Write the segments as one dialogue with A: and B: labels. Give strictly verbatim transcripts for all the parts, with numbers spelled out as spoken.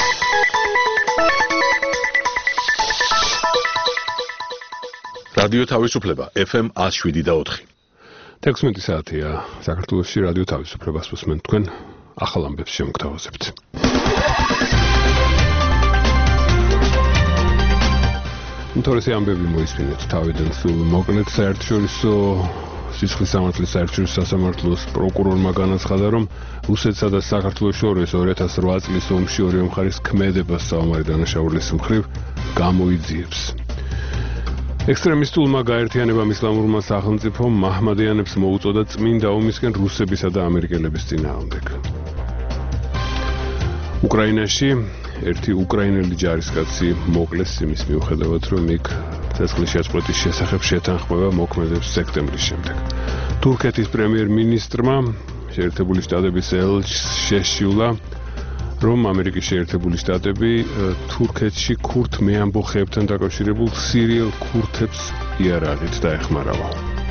A: რადიო თავისუფლება ეფ ემ one oh seven და four.
B: თექვსმეტი საათია საქართველოში რადიო თავისუფლებას უსმენთ თქვენ ახალ ამბებს შემოგთავაზებთ. თორესე ამბები მოისმინეთ თავიდან სულ მოკლედ საერთაშორისო სისხლის სამართლის საერთაშორისო სასამართლოს პროკურორმა განაცხადა, რომ რუსეთსა და საქართველოს შორის two thousand eight წლის ომში ორივე მხარის ქმედებას საომარი დანაშაულის მხრივ გამოიძიებს. ექსტრემისტულმა გაერთიანებამ ისლამურმა სახელმწიფომ მაჰმადიანებს მოუწოდა წმინდა ომისკენ რუსებისა და ამერიკელების წინააღმდეგ. უკრაინაში ერთი უკრაინელი ჯარისკაცი მოკლეს იმის მიუხედავად, რომ იქ ცეცხლის შეწყვეტის შესახებ შეთანხმება მოქმედებს სექტემბრის შემდეგ. თურქეთის პრემიერ-მინისტრმა შეერთებული შტატების ელჩს შეშიულა, რომ ამერიკის შეერთებული შტატები თურქეთში ქურთ მეამბოხეებთან დაკავშირებულ სირიელ ქურთებს იარაღით დაეხმარავა.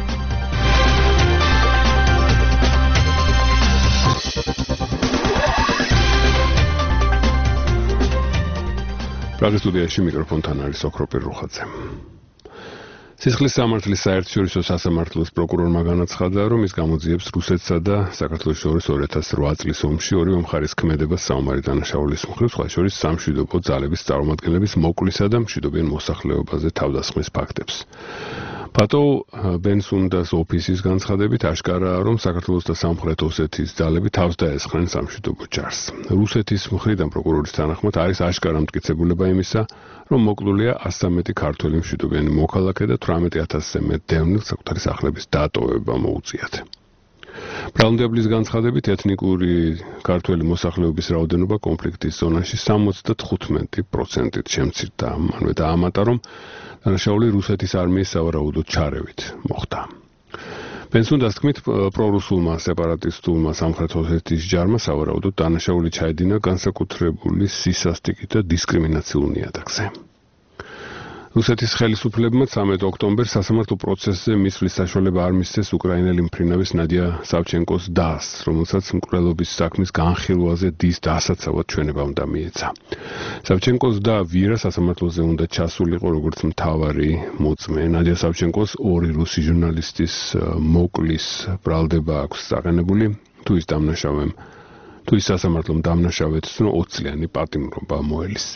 B: პრაღის სტუდიაში მიკროფონთან არის ოქროპირ რუხაძე. სისხლის სამართლის საერთაშორისო სასამართლოს პროკურორმა განაცხადა, რომ ის გამოძიებს რუსეთსა და საქართველოს შორის two thousand eight წლის ომში ორივე მხარის ქმედებას საომარი დანაშაულის მხრივ, სხვა შორის სამშვიდობო ძალების წარმომადგენლების მოკლისა და მშვიდობიან მოსახლეობაზე თავდასხმის ფაქტებს. პატო ბენსუნდას ოფისის განცხადებით აშკარაა, რომ საქართველოს და სამხრეთ ოსეთის ძალები თავს დაესხნენ სამშვიდობო ჯარს. რუსეთის მხრიდან პროკურორის თანახმად არის აშკარა მტკიცებულება იმისა, რომ მოკლულია one hundred thirteen ქართველი მშვიდობიანი მოქალაქე და eighteen thousand-ზე მეტ დევნილს საკუთარი სახლების დატოვება მოუწიათ. ბრალმდებლის განცხადებით ეთნიკური ქართველი მოსახლეობის რაოდენობა კონფლიქტის ზონაში seventy-five პროცენტით შემცირდა. მანვე დაამატა, რომ დანაშაული რუსეთის არმიის სავარაუდოდ ჩარევით მოხდა. ბენსუნდას თქმით, პრორუსულმა სეპარატისტულმა სამხრეთ ოსეთის ჯარმა სავარაუდოდ დანაშაული ჩაედინა განსაკუთრებული სისასტიკით და დისკრიმინაციულ ნიადაგზე. რუსეთის ხელისუფლებმა thirteen ოქტომბერს სასამართლო პროცესზე მისვლის საშუალება არ მისცეს უკრაინელი მფრინავის ნადია სავჩენკოს დას, რომელსაც მკვლელობის საქმის განხილვაზე დის დასაცავად ჩვენება უნდა მიეცა. სავჩენკოს და ვირა სასამართლოზე უნდა ჩასულიყო როგორც მთავარი მოწმე. ნადია სავჩენკოს ორი რუსი ჟურნალისტის მოკლის ბრალდება აქვს წაყენებული, თუ ის დამნაშავემ, თუ ის სასამართლომ დამნაშავედ ცნო twenty წლიანი პატიმრობა მოელის.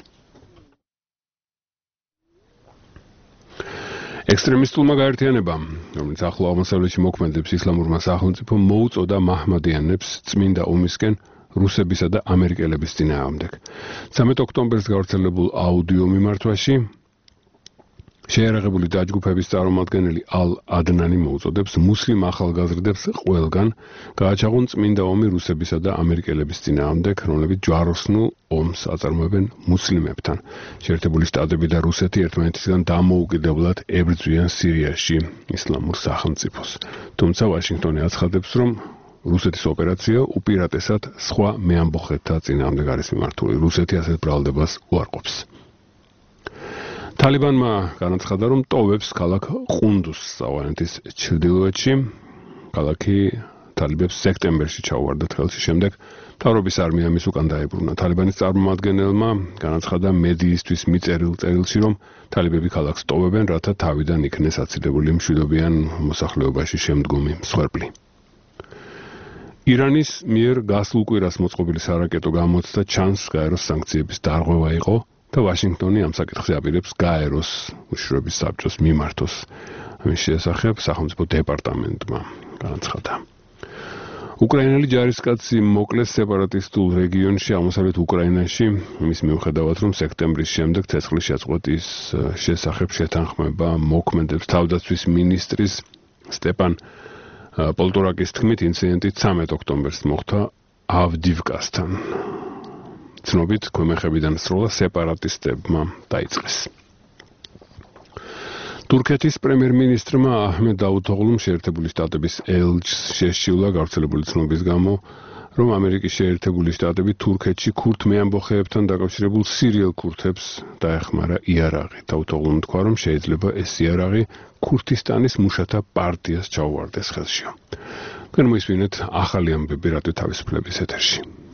B: ექსტრემისტულმა გაერთიანებამ, რომელიც ახლო აღმოსავლეთში მოქმედებს ისლამურმა სახელმწიფომ, მოუწოდა მაჰმადიანებს წმინდა ომისკენ რუსებისა და ამერიკელების წინააღმდეგ. thirteen ოქტომბერს გავრცელებულ აუდიო მიმართვაში შეიარაღებული დაჯგუფების წარმომადგენელი ალ-ადნანი მოუწოდებს მუსლიმ ახალგაზრდებს ყველგან გააჩაღონ წმინდა ომი რუსებისა და ამერიკელების წინააღმდეგ, რომლებიც ჯვაროსნულ ომს აწარმოებენ მუსლიმებთან. შეერთებული შტატები და რუსეთი ერთმანეთისგან დამოუკიდებლად ებრძვიან სირიაში ისლამურ სახელმწიფოს. თუმცა ვაშინგტონი აცხადებს, რომ რუსეთის ოპერაცია უპირატესად სხვა მეამბოხებთა წინააღმდეგ არის მიმართული. რუსეთი ასეთ ბრალდებას უარყოფს. თალიბანმა განაცხადა, რომ ტოვებს ქალაქ ყუნდუს ავღანეთის ჩრდილოეთში. ქალაქი თალიბებს სექტემბერში ჩაუვარდა ხელში, შემდეგ მთავრობის არმია მის უკან დაებრუნა. თალიბანის წარმომადგენელმა განაცხადა მედიისთვის მიწერილ წერილში, რომ თალიბები ქალაქს ტოვებენ, რათა თავიდან იქნეს აცილებული მშვიდობიან მოსახლეობაში შემდგომი მსხვერპლი. ირანის მიერ გასულ კვირას მოწყობილი სარაკეტო გამოცდა ჩანს გაეროს სანქციების დარღვევა იყო და ვაშინგტონი ამ საკითხზე აპირებს გაეროს უშიშროების საბჭოს მიმართოს. ამის შესახებ სახელმწიფო დეპარტამენტმა განაცხადა. უკრაინელი ჯარისკაცი მოკლეს სეპარატისტულ რეგიონში აღმოსავლეთ უკრაინაში, იმის მიუხედავად, რომ სექტემბრის შემდეგ ცეცხლის შეწყვეტის შესახებ შეთანხმება მოქმედებს. თავდაცვის მინისტრის სტეპან პოლტორაკის თქმით, ინციდენტი thirteen ოქტომბერს მოხდა ავდივკასთან. ცნობით, ქვემეხებიდან სროლა სეპარატისტებმა დაიწყეს. თურქეთის პრემიერ-მინისტრმა აჰმედ დაუთოღლუმ შეერთებული შტატების ელჩს შეშიულა გავრცელებული ცნობის გამო, რომ ამერიკის შეერთებული შტატები თურქეთში ქურთ მეამბოხეებთან დაკავშირებულ სირიელ ქურთებს დაეხმარა იარაღი. დაუთოღლუმ თქვა, რომ შეიძლება ეს იარაღი ქურთისტანის მუშათა პარტიას ჩაუვარდეს ხელში. თქვენ მოისმინეთ ახალი ამბები რადიო თავისუფლების ეთერში.